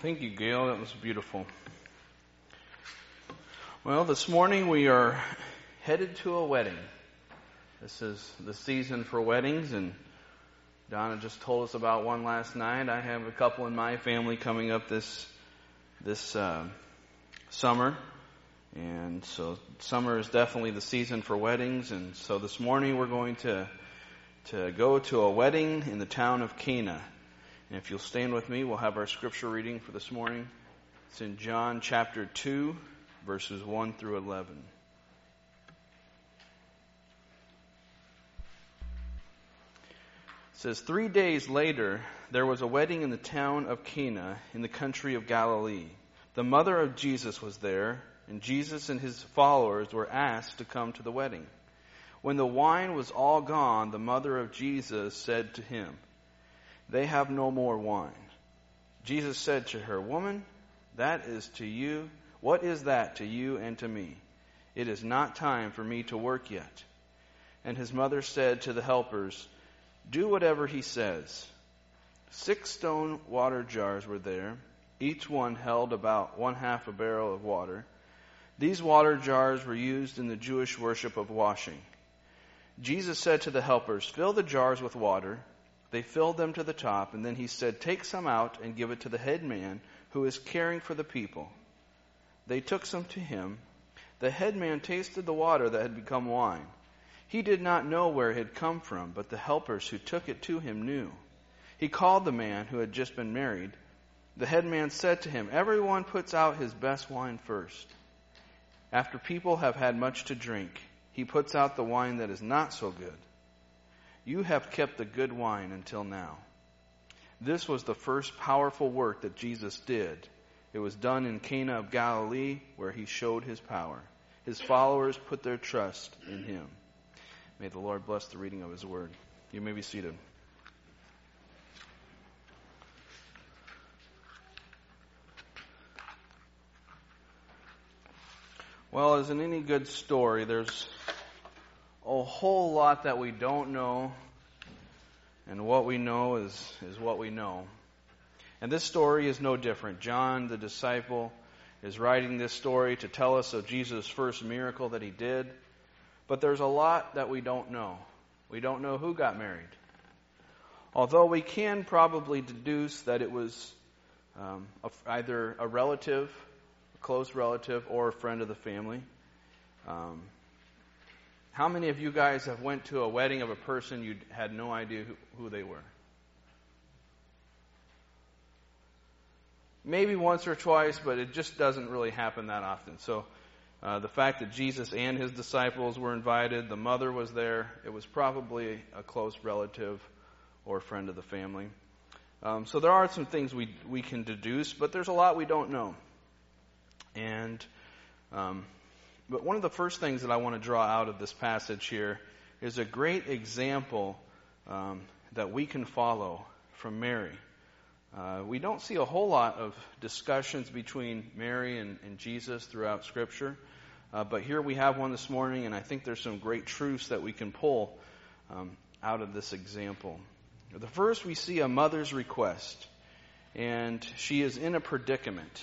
Thank you, Gail. That was beautiful. Well, this morning we are headed to a wedding. This is the season for weddings, and Donna just told us about one last night. I have a couple in my family coming up this summer, and so summer is definitely the season for weddings. And so this morning we're going to go to a wedding in the town of Cana. And if you'll stand with me, we'll have our scripture reading for this morning. It's in John chapter 2, verses 1 through 11. It says, 3 days later, there was a wedding in the town of Cana in the country of Galilee. The mother of Jesus was there, and Jesus and his followers were asked to come to the wedding. When the wine was all gone, the mother of Jesus said to him, "They have no more wine." Jesus said to her, "Woman, that is to you. What is that to you and to me? It is not time for me to work yet." And his mother said to the helpers, "Do whatever he says." 6 stone water jars were there. Each one held about 1/2 a barrel of water. These water jars were used in the Jewish worship of washing. Jesus said to the helpers, "Fill the jars with water." They filled them to the top, and then he said, "Take some out and give it to the head man who is caring for the people." They took some to him. The head man tasted the water that had become wine. He did not know where it had come from, but the helpers who took it to him knew. He called the man who had just been married. The head man said to him, "Everyone puts out his best wine first. After people have had much to drink, he puts out the wine that is not so good. You have kept the good wine until now." This was the first powerful work that Jesus did. It was done in Cana of Galilee, where he showed his power. His followers put their trust in him. May the Lord bless the reading of his word. You may be seated. Well, as in any good story, there's a whole lot that we don't know, and what we know is what we know. And this story is no different. John, the disciple, is writing this story to tell us of Jesus' first miracle that he did. But there's a lot that we don't know. We don't know who got married. Although we can probably deduce that it was either a relative, a close relative, or a friend of the family. How many of you guys have went to a wedding of a person you had no idea who they were? Maybe once or twice, but it just doesn't really happen that often. So the fact that Jesus and his disciples were invited, the mother was there, it was probably a close relative or friend of the family. So there are some things we can deduce, but there's a lot we don't know. And but one of the first things that I want to draw out of this passage here is a great example that we can follow from Mary. We don't see a whole lot of discussions between Mary and Jesus throughout Scripture, but here we have one this morning, and I think there's some great truths that we can pull out of this example. The first, we see a mother's request, and she is in a predicament.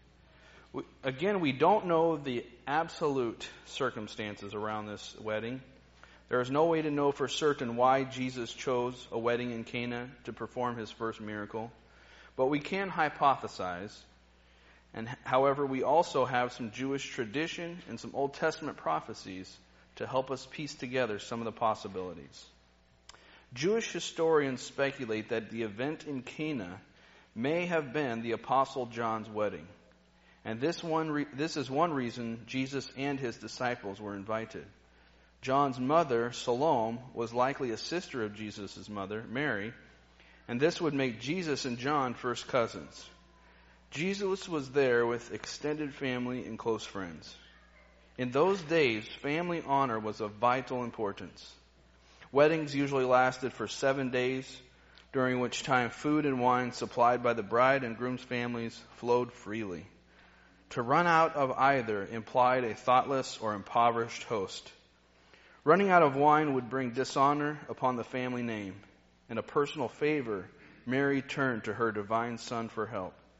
Again, we don't know the absolute circumstances around this wedding. There is no way to know for certain why Jesus chose a wedding in Cana to perform his first miracle. But we can hypothesize. And however, we also have some Jewish tradition and some Old Testament prophecies to help us piece together some of the possibilities. Jewish historians speculate that the event in Cana may have been the Apostle John's wedding. And this is one reason Jesus and his disciples were invited. John's mother, Salome, was likely a sister of Jesus' mother, Mary, and this would make Jesus and John first cousins. Jesus was there with extended family and close friends. In those days, family honor was of vital importance. Weddings usually lasted for 7 days, during which time food and wine supplied by the bride and groom's families flowed freely. To run out of either implied a thoughtless or impoverished host. Running out of wine would bring dishonor upon the family name. In a personal favor, Mary turned to her divine Son for help.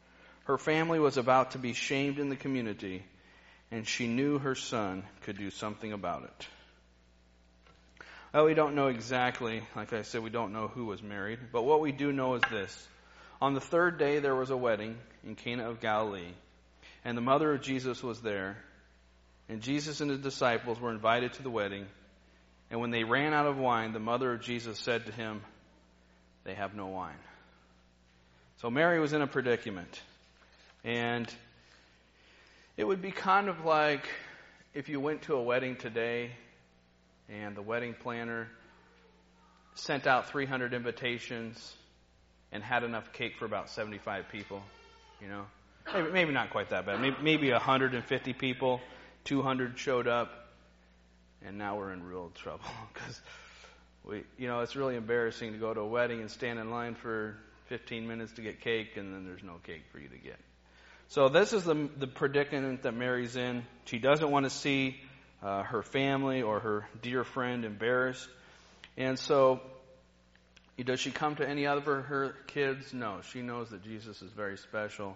Her family was about to be shamed in the community, and she knew her son could do something about it. Well, we don't know exactly, like I said, we don't know who was married, but what we do know is this. On the third day there was a wedding in Cana of Galilee, and the mother of Jesus was there, and Jesus and his disciples were invited to the wedding, and when they ran out of wine, the mother of Jesus said to him, "They have no wine." So Mary was in a predicament, and it would be kind of like if you went to a wedding today and the wedding planner sent out 300 invitations and had enough cake for about 75 people, you know. Maybe not quite that bad. Maybe 150 people, 200 showed up, and now we're in real trouble because it's really embarrassing to go to a wedding and stand in line for 15 minutes to get cake, and then there's no cake for you to get. So this is the predicament that Mary's in. She doesn't want to see her family or her dear friend embarrassed. And so, does she come to any other of her kids? No. She knows that Jesus is very special.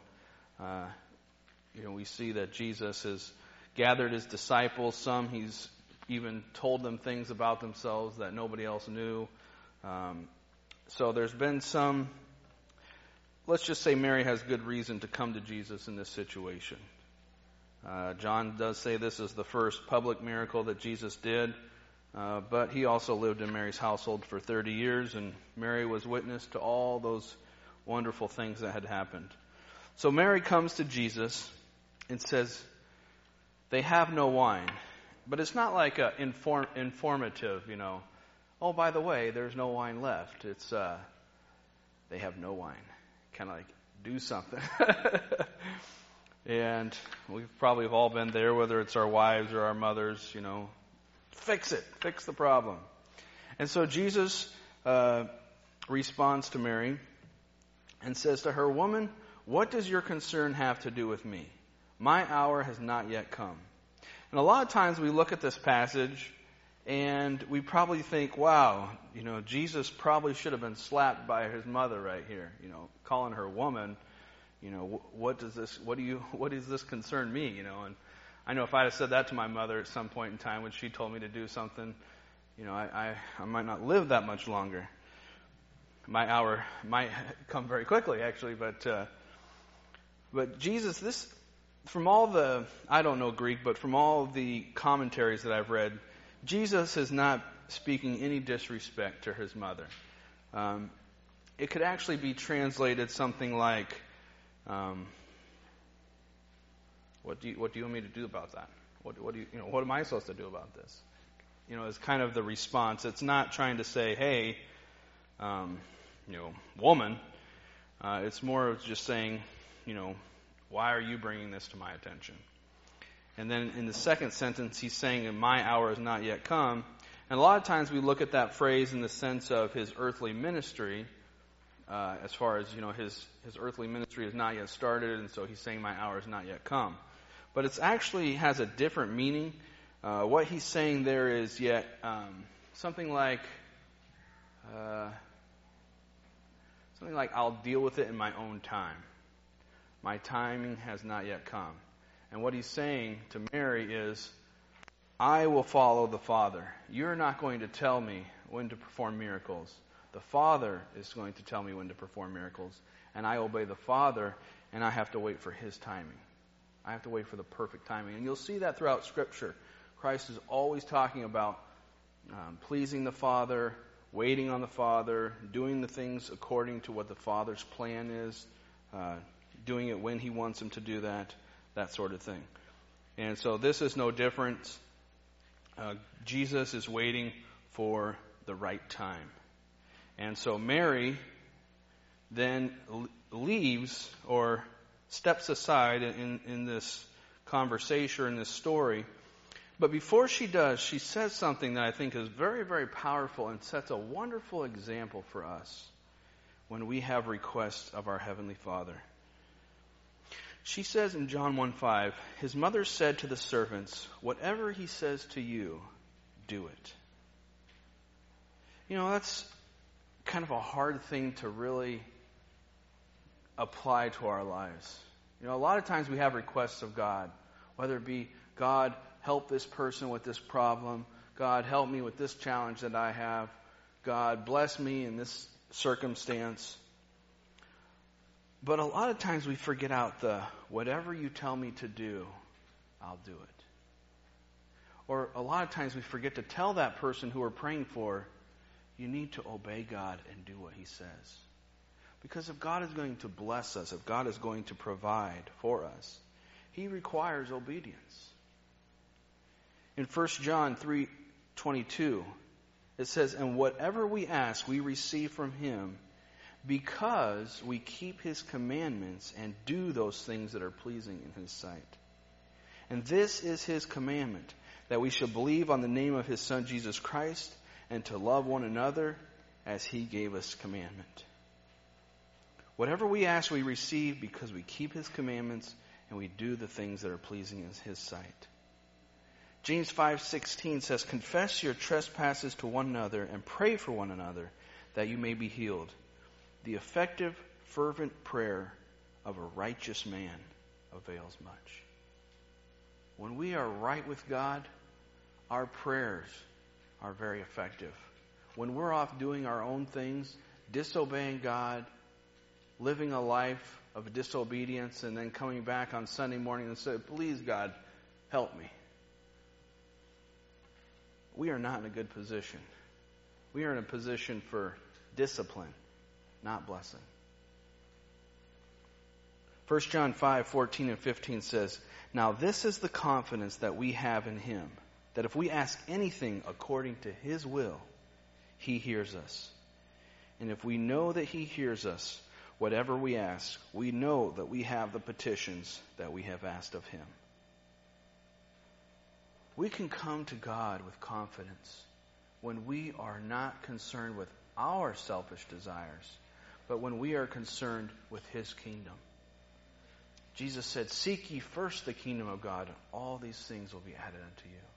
We see that Jesus has gathered his disciples. Some he's even told them things about themselves that nobody else knew. So there's been some, let's just say Mary has good reason to come to Jesus in this situation. John does say this is the first public miracle that Jesus did, but he also lived in Mary's household for 30 years, and Mary was witness to all those wonderful things that had happened. So Mary comes to Jesus and says, "They have no wine." But it's not like informative, "Oh, by the way, there's no wine left." It's, they have no wine. Kind of like, do something. And we've probably have all been there, whether it's our wives or our mothers, fix it, fix the problem. And so Jesus responds to Mary and says to her, "Woman, what does your concern have to do with me? My hour has not yet come." And a lot of times we look at this passage and we probably think, wow, Jesus probably should have been slapped by his mother right here, calling her woman. What does this concern me? And I know if I'd have said that to my mother at some point in time when she told me to do something, I might not live that much longer. My hour might come very quickly, actually, but Jesus, this, from all the, I don't know Greek, but from all the commentaries that I've read, Jesus is not speaking any disrespect to his mother. It could actually be translated something like, what do you want me to do about that? What am I supposed to do about this? It's kind of the response. It's not trying to say, hey, woman. It's more of just saying, why are you bringing this to my attention? And then in the second sentence, he's saying, my hour has not yet come. And a lot of times we look at that phrase in the sense of his earthly ministry, as far as, his earthly ministry has not yet started, and so he's saying my hour has not yet come. But it actually has a different meaning. What he's saying there is yet something like I'll deal with it in my own time. My timing has not yet come. And what he's saying to Mary is, I will follow the Father. You're not going to tell me when to perform miracles. The Father is going to tell me when to perform miracles. And I obey the Father, and I have to wait for his timing. I have to wait for the perfect timing. And you'll see that throughout Scripture. Christ is always talking about pleasing the Father, waiting on the Father, doing the things according to what the Father's plan is, doing it when he wants him to do that sort of thing. And so this is no different. Jesus is waiting for the right time. And so Mary then leaves or steps aside in this conversation, in this story. But before she does, she says something that I think is very, very powerful and sets a wonderful example for us when we have requests of our Heavenly Father. She says in John 1:5, his mother said to the servants, whatever he says to you, do it. That's kind of a hard thing to really apply to our lives. You know, a lot of times we have requests of God, whether it be, God, help this person with this problem. God, help me with this challenge that I have. God, bless me in this circumstance. But a lot of times we forget out the, whatever you tell me to do, I'll do it. Or a lot of times we forget to tell that person who we're praying for, you need to obey God and do what He says. Because if God is going to bless us, if God is going to provide for us, He requires obedience. In 1 John 3:22, it says, and whatever we ask, we receive from Him, because we keep His commandments and do those things that are pleasing in His sight. And this is His commandment, that we should believe on the name of His Son Jesus Christ, and to love one another as He gave us commandment. Whatever we ask, we receive because we keep His commandments and we do the things that are pleasing in His sight. James 5:16 says, confess your trespasses to one another and pray for one another that you may be healed. The effective, fervent prayer of a righteous man avails much. When we are right with God, our prayers are very effective. When we're off doing our own things, disobeying God, living a life of disobedience, and then coming back on Sunday morning and say, please God, help me. We are not in a good position. We are in a position for discipline, not blessing. 1 John 5:14 and 15 says, now this is the confidence that we have in Him, that if we ask anything according to His will, He hears us. And if we know that He hears us, whatever we ask, we know that we have the petitions that we have asked of Him. We can come to God with confidence when we are not concerned with our selfish desires, but when we are concerned with His kingdom. Jesus said, seek ye first the kingdom of God, and all these things will be added unto you.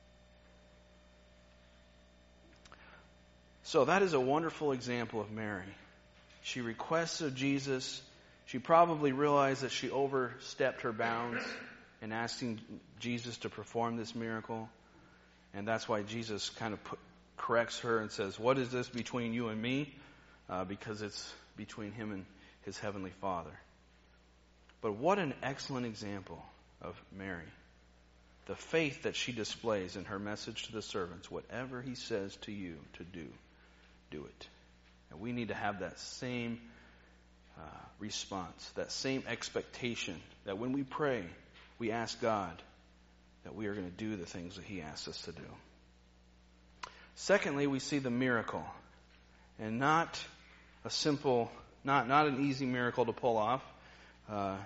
So that is a wonderful example of Mary. She requests of Jesus. She probably realized that she overstepped her bounds in asking Jesus to perform this miracle. And that's why Jesus kind of corrects her and says, what is this between you and me? Because it's between Him and His heavenly Father. But what an excellent example of Mary. The faith that she displays in her message to the servants. Whatever He says to you to do, do it. And we need to have that same response, that same expectation that when we pray, we ask God that we are going to do the things that He asks us to do. Secondly, we see the miracle. And not a simple, not an easy miracle to pull off. As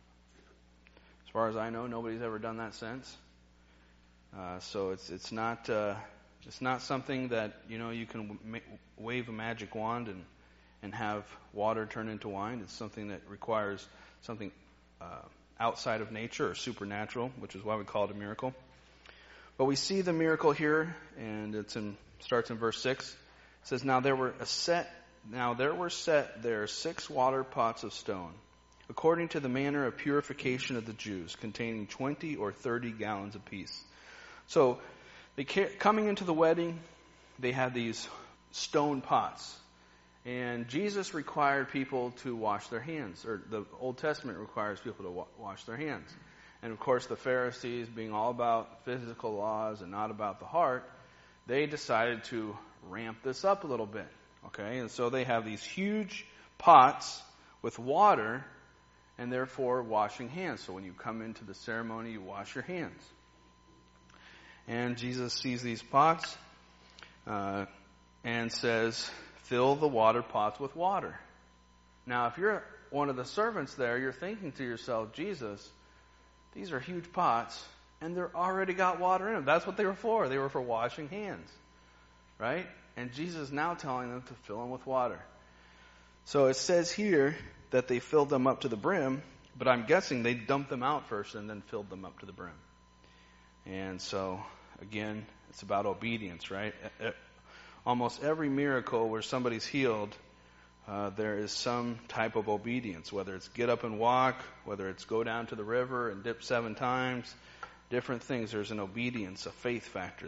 far as I know, nobody's ever done that since. So it's not something that you can wave a magic wand and have water turn into wine. It's something that requires something outside of nature or supernatural, which is why we call it a miracle. But we see the miracle here, and starts in verse 6. It says, Now there were set there 6 water pots of stone, according to the manner of purification of the Jews, containing 20 or 30 gallons apiece. So, coming into the wedding, they had these stone pots. And Jesus required people to wash their hands, or the Old Testament requires people to wash their hands. And of course, the Pharisees, being all about physical laws and not about the heart, they decided to ramp this up a little bit. Okay, and so they have these huge pots with water, and therefore washing hands. So when you come into the ceremony, you wash your hands. And Jesus sees these pots and says, fill the water pots with water. Now, if you're one of the servants there, you're thinking to yourself, Jesus, these are huge pots, and they're already got water in them. That's what they were for. They were for washing hands, right? And Jesus is now telling them to fill them with water. So it says here that they filled them up to the brim, but I'm guessing they dumped them out first and then filled them up to the brim. And so, again, it's about obedience, right? Almost every miracle where somebody's healed, there is some type of obedience, whether it's get up and walk, whether it's go down to the river and dip 7 times, different things. There's an obedience, a faith factor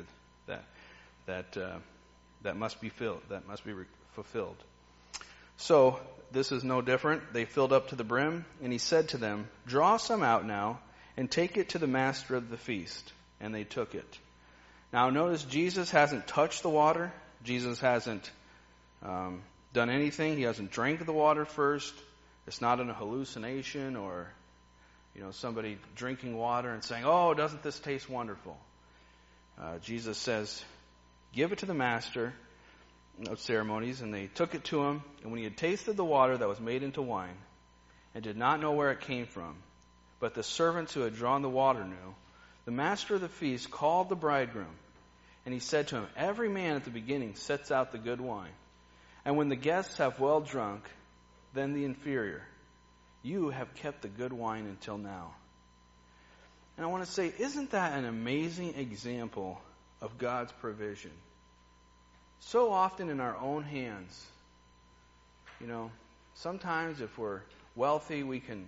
that must be fulfilled. So this is no different. They filled up to the brim, and he said to them, "Draw some out now, and take it to the master of the feast." And they took it. Now notice Jesus hasn't touched the water. Jesus hasn't done anything. He hasn't drank the water first. It's not in a hallucination or somebody drinking water and saying, "Oh, doesn't this taste wonderful?" Jesus says, "Give it to the master of ceremonies," and they took it to him. And when he had tasted the water that was made into wine, and did not know where it came from, but the servants who had drawn the water knew, the master of the feast called the bridegroom, and he said to him, "Every man at the beginning sets out the good wine, and when the guests have well drunk, then the inferior. You have kept the good wine until now." And I want to say, isn't that an amazing example of God's provision? So often in our own hands, sometimes if we're wealthy, we can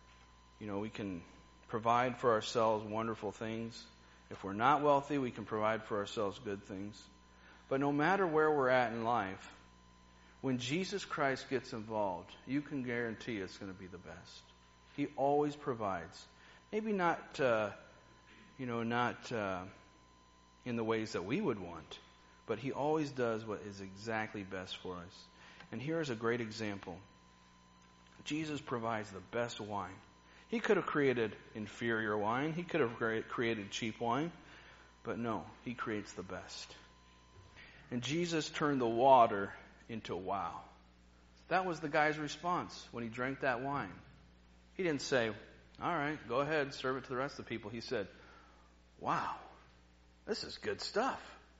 provide for ourselves wonderful things. If we're not wealthy, we can provide for ourselves good things. But no matter where we're at in life, when Jesus Christ gets involved, you can guarantee it's going to be the best. He always provides. Maybe not in the ways that we would want, but he always does what is exactly best for us. And here is a great example. Jesus provides the best wine. He could have created inferior wine. He could have created cheap wine. But no, he creates the best. And Jesus turned the water into wow. That was the guy's response when he drank that wine. He didn't say, "All right, go ahead, serve it to the rest of the people." He said, "Wow, this is good stuff."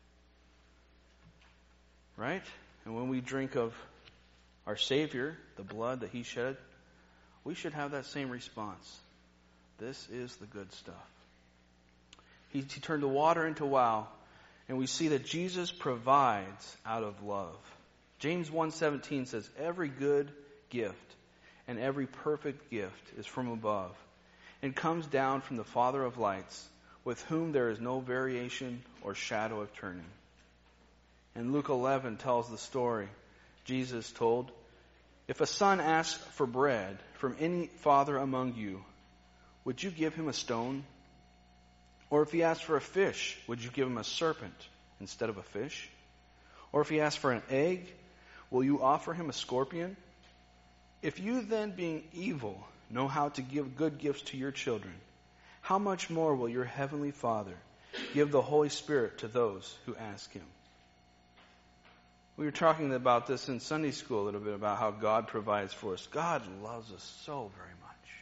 Right? And when we drink of our Savior, the blood that he shed, we should have that same response. This is the good stuff. He turned the water into wow, and we see that Jesus provides out of love. James 1:17 says, "Every good gift and every perfect gift is from above and comes down from the Father of lights, with whom there is no variation or shadow of turning." And Luke 11 tells the story Jesus told, "If a son asks for bread from any father among you, would you give him a stone? Or if he asks for a fish, would you give him a serpent instead of a fish? Or if he asks for an egg, will you offer him a scorpion? If you then, being evil, know how to give good gifts to your children, how much more will your heavenly Father give the Holy Spirit to those who ask him?" We were talking about this in Sunday school a little bit, about how God provides for us. God loves us so very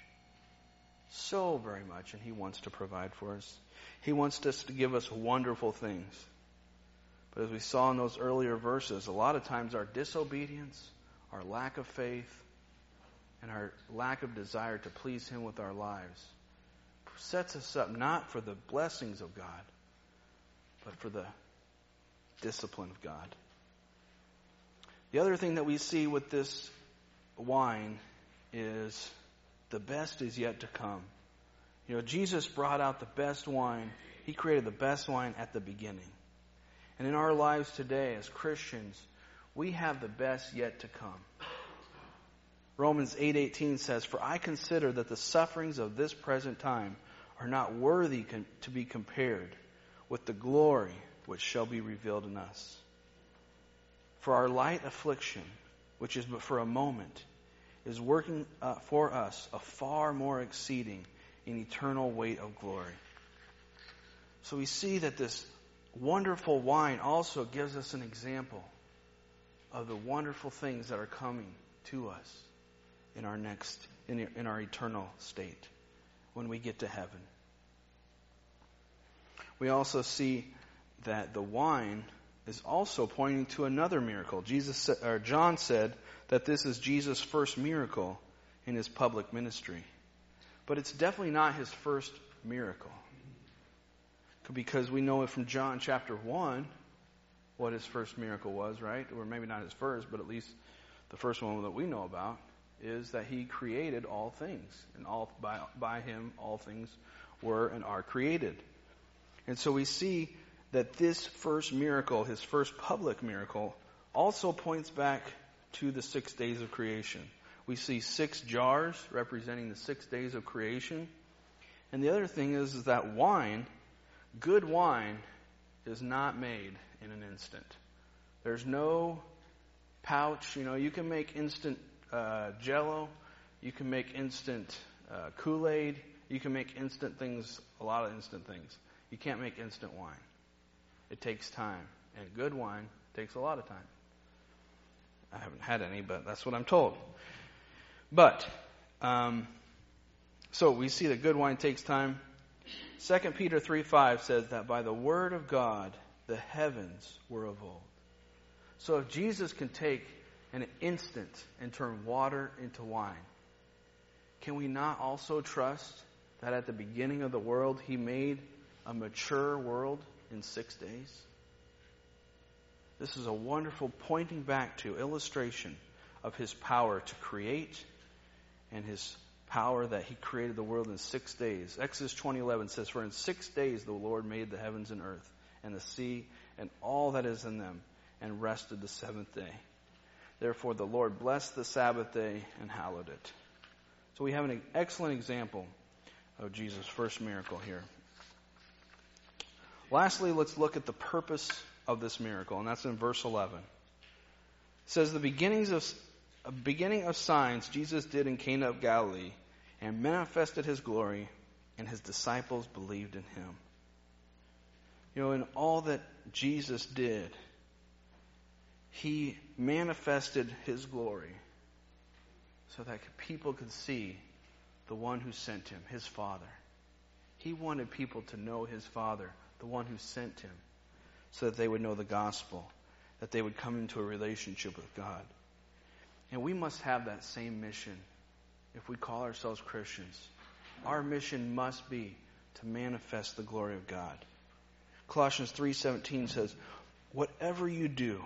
much, and he wants to provide for us. He wants us to give us wonderful things. But as we saw in those earlier verses, a lot of times our disobedience, our lack of faith, and our lack of desire to please him with our lives sets us up not for the blessings of God, but for the discipline of God. The other thing that we see with this wine is the best is yet to come. Jesus brought out the best wine. He created the best wine at the beginning. And in our lives today as Christians, we have the best yet to come. Romans 8:18 says, "For I consider that the sufferings of this present time are not worthy to be compared with the glory which shall be revealed in us. For our light affliction, which is but for a moment, is working for us a far more exceeding and eternal weight of glory." So we see that this wonderful wine also gives us an example of the wonderful things that are coming to us in our eternal state when we get to heaven. We also see that the wine is also pointing to another miracle. John said that this is Jesus' first miracle in his public ministry. But it's definitely not his first miracle. Because we know it from John chapter 1 what his first miracle was, right? Or maybe not his first, but at least The first one that we know about is that he created all things, and by him all things were and are created. And so we see that this first miracle, his first public miracle, also points back to the 6 days of creation. We see 6 jars representing the 6 days of creation. And the other thing is that wine, good wine, is not made in an instant. There's no pouch. You can make instant Jell-O. You can make instant Kool-Aid. You can make instant things, a lot of instant things. You can't make instant wine. It takes time. And good wine takes a lot of time. I haven't had any, but that's what I'm told. But, so we see that good wine takes time. 2 Peter 3:5 says that by the word of God, the heavens were of old. So if Jesus can take an instant and turn water into wine, can we not also trust that at the beginning of the world, he made a mature world in 6 days? This is a wonderful pointing back to illustration of his power to create and his power that he created the world in 6 days. Exodus 20:11 says, "For in 6 days the Lord made the heavens and earth and the sea and all that is in them, and rested the seventh day. Therefore the Lord blessed the Sabbath day and hallowed it." So we have an excellent example of Jesus' first miracle here. Lastly, let's look at the purpose of this miracle, and that's in verse 11. It says, "The beginning of signs Jesus did in Cana of Galilee, and manifested his glory, and his disciples believed in him." In all that Jesus did, he manifested his glory so that people could see the one who sent him, his Father. He wanted people to know his Father, the one who sent him, so that they would know the gospel, that they would come into a relationship with God. And we must have that same mission if we call ourselves Christians. Our mission must be to manifest the glory of God. Colossians 3:17 says, whatever you do,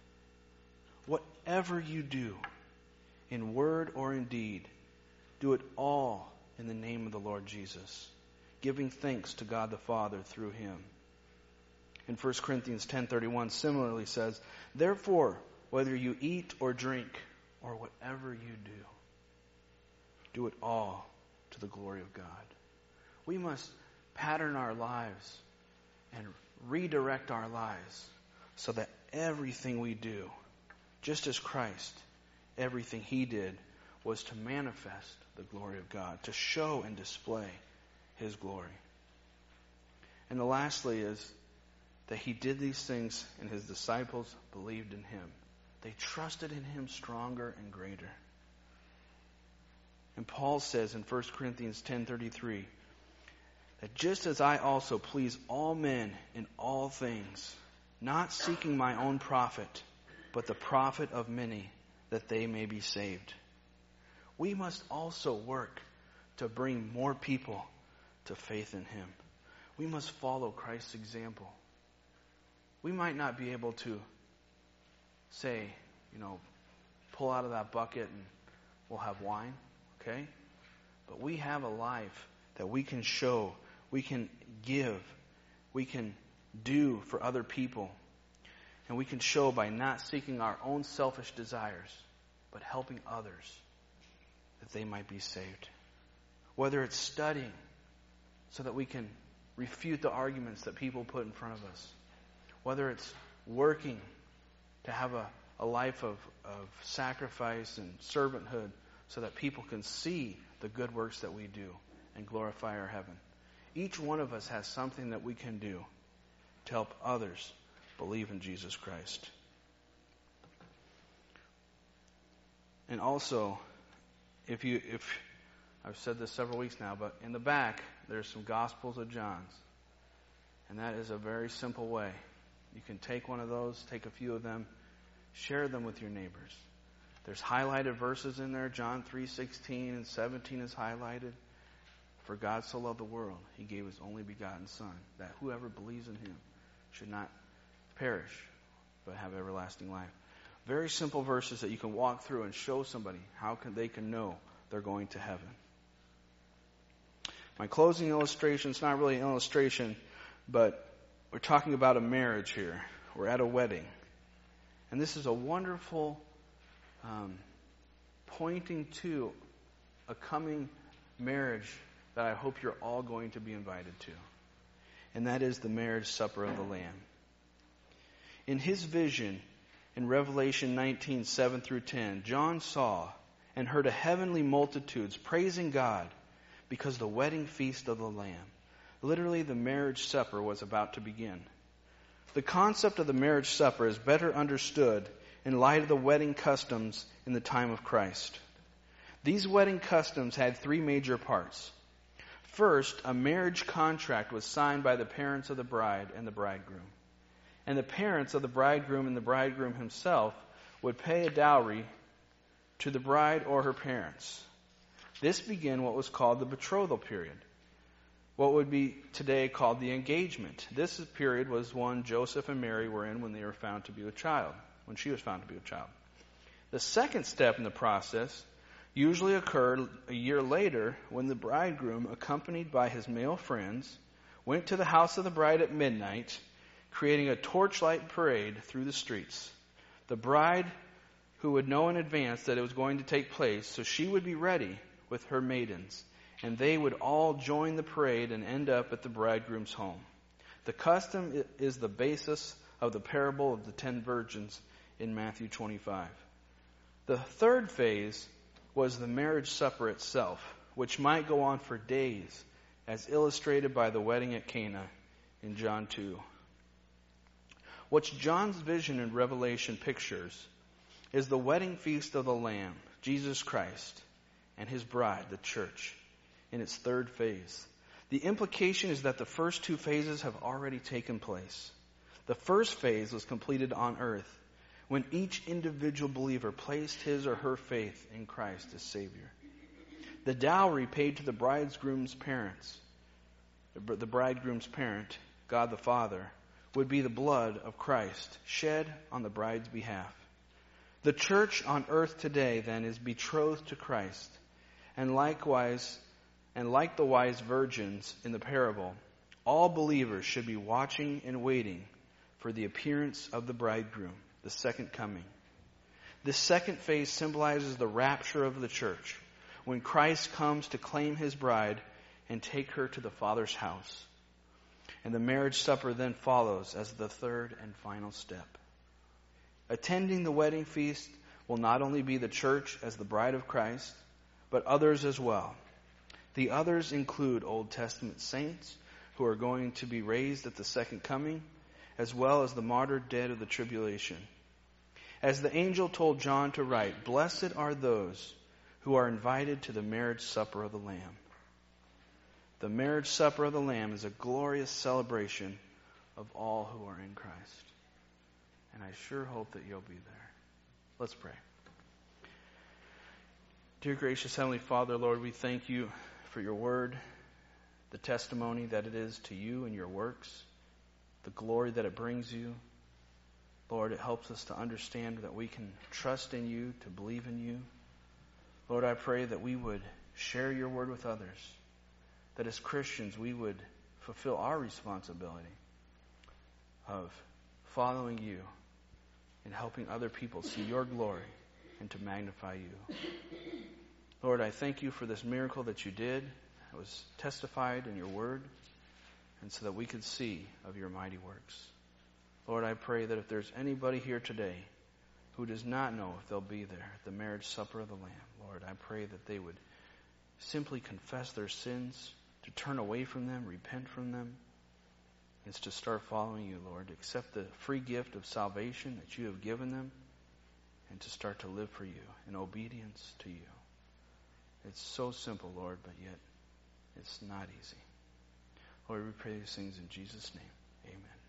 in word or in deed, do it all in the name of the Lord Jesus, giving thanks to God the Father through him. And 1 Corinthians 10:31 similarly says, "Therefore, whether you eat or drink, or whatever you do it all to the glory of God." We must pattern our lives and redirect our lives so that everything we do, just as Christ, everything he did was to manifest the glory of God, to show and display his glory. And the lastly is that he did these things and his disciples believed in him. They trusted in him stronger and greater. And Paul says in 1 Corinthians 10:33 that just as I also please all men in all things, not seeking my own profit, but the profit of many, that they may be saved. We must also work to bring more people to faith in him. We must follow Christ's example. We might not be able to say, pull out of that bucket and we'll have wine, okay? But we have a life that we can show, we can give, we can do for other people. And we can show by not seeking our own selfish desires, but helping others that they might be saved. Whether it's studying so that we can refute the arguments that people put in front of us. Whether it's working to have a life of sacrifice and servanthood so that people can see the good works that we do and glorify our heaven. Each one of us has something that we can do to help others believe in Jesus Christ. And also, if I've said this several weeks now, but in the back there's some Gospels of John's. And that is a very simple way. You can take one of those, take a few of them, share them with your neighbors. There's highlighted verses in there. John 3:16 and 17 is highlighted. For God so loved the world, he gave his only begotten Son, that whoever believes in him should not perish, but have everlasting life. Very simple verses that you can walk through and show somebody how they can know they're going to heaven. My closing illustration is not really an illustration, but we're talking about a marriage here. We're at a wedding. And this is a wonderful pointing to a coming marriage that I hope you're all going to be invited to. And that is the marriage supper of the Lamb. In his vision, in Revelation 19, 7 through 10, John saw and heard a heavenly multitudes praising God because the wedding feast of the Lamb, literally the marriage supper, was about to begin. The concept of the marriage supper is better understood in light of the wedding customs in the time of Christ. These wedding customs had three major parts. First, a marriage contract was signed by the parents of the bride and the bridegroom. And the parents of the bridegroom and the bridegroom himself would pay a dowry to the bride or her parents. This began what was called the betrothal period, what would be today called the engagement. This period was one Joseph and Mary were in when they were found to be with child, when she was found to be with child. The second step in the process usually occurred a year later when the bridegroom, accompanied by his male friends, went to the house of the bride at midnight, creating a torchlight parade through the streets. The bride, who would know in advance that it was going to take place, so she would be ready with her maidens, and they would all join the parade and end up at the bridegroom's home. The custom is the basis of the parable of the 10 virgins in Matthew 25. The third phase was the marriage supper itself, which might go on for days, as illustrated by the wedding at Cana in John 2. What John's vision in Revelation pictures is the wedding feast of the Lamb, Jesus Christ, and his bride, the church, in its third phase. The implication is that the first two phases have already taken place. The first phase was completed on earth, when each individual believer placed his or her faith in Christ as Savior. The dowry paid to the bridegroom's parents, the bridegroom's parent, God the Father, would be the blood of Christ shed on the bride's behalf. The church on earth today, then, is betrothed to Christ, and likewise, and like the wise virgins in the parable, all believers should be watching and waiting for the appearance of the bridegroom, the second coming. This second phase symbolizes the rapture of the church, when Christ comes to claim his bride and take her to the Father's house. And the marriage supper then follows as the third and final step. Attending the wedding feast will not only be the church as the bride of Christ, but others as well. The others include Old Testament saints who are going to be raised at the second coming, as well as the martyred dead of the tribulation. As the angel told John to write, "Blessed are those who are invited to the marriage supper of the Lamb." The marriage supper of the Lamb is a glorious celebration of all who are in Christ. And I sure hope that you'll be there. Let's pray. Dear gracious Heavenly Father, Lord, we thank you for your word, the testimony that it is to you and your works, the glory that it brings you. Lord, it helps us to understand that we can trust in you, to believe in you. Lord, I pray that we would share your word with others, that as Christians we would fulfill our responsibility of following you and helping other people see your glory and to magnify you. Lord, I thank you for this miracle that you did. It was testified in your word, and so that we could see of your mighty works. Lord, I pray that if there's anybody here today who does not know if they'll be there at the marriage supper of the Lamb, Lord, I pray that they would simply confess their sins, to turn away from them, repent from them. It's to start following you, Lord, to accept the free gift of salvation that you have given them, and to start to live for you in obedience to you. It's so simple, Lord, but yet it's not easy. Lord, we pray these things in Jesus' name. Amen.